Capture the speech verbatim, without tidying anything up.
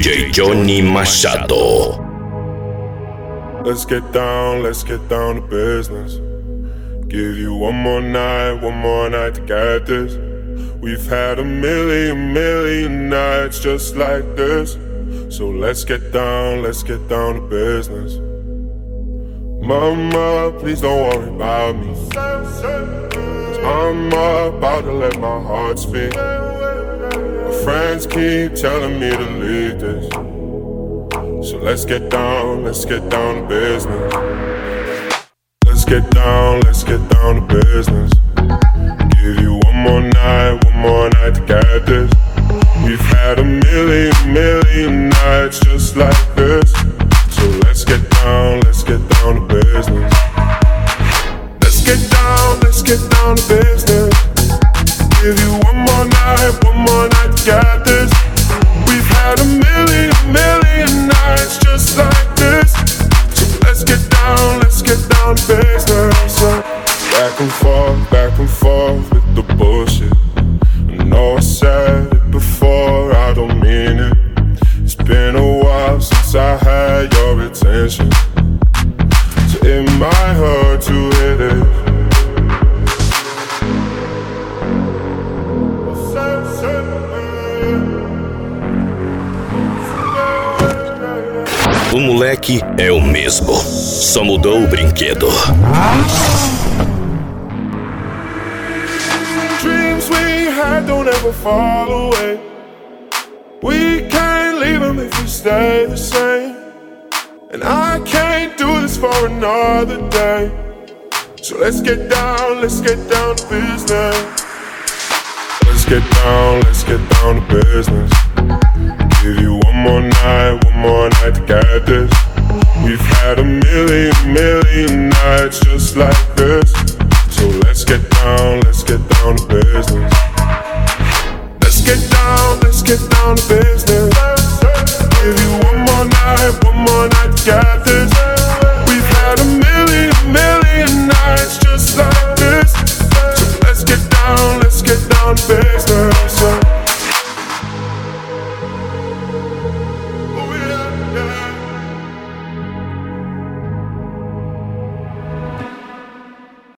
J Johnny Machado. Let's get down, let's get down to business. Give you one more night, one more night to get this. We've had a million, million nights just like this. So let's get down, let's get down to business. Mama, please don't worry about me. I'm about to let my heart speak. My friends keep telling me to leave this. So let's get down, let's get down to business. Let's get down, let's get down to business. Give you one more night, one more night to get this. We've had a million, million nights just like this. So let's get down, let's get down to business. Let's get down, let's get down to business. Give you one more night, one more night to get this. We've had a million, million nights just like this. So let's get down, let's get down to business. So back and forth, back and forth with the bullshit. I know I said it before, I don't mean it. It's been a while since I had your attention, so it might hurt to hit it. O moleque é o mesmo, só mudou o brinquedo. Dreams we had don't ever fall away. We can't leave them if we stay the same. And I can't do this for another day. So let's get down, let's get down to business. Let's get down, let's get down to business. Give you one more night, one more night to get this. We've had a million, million nights just like this. So let's get down, let's get down to business. Let's get down, let's get down to business. Give you one more night, one more night to get this.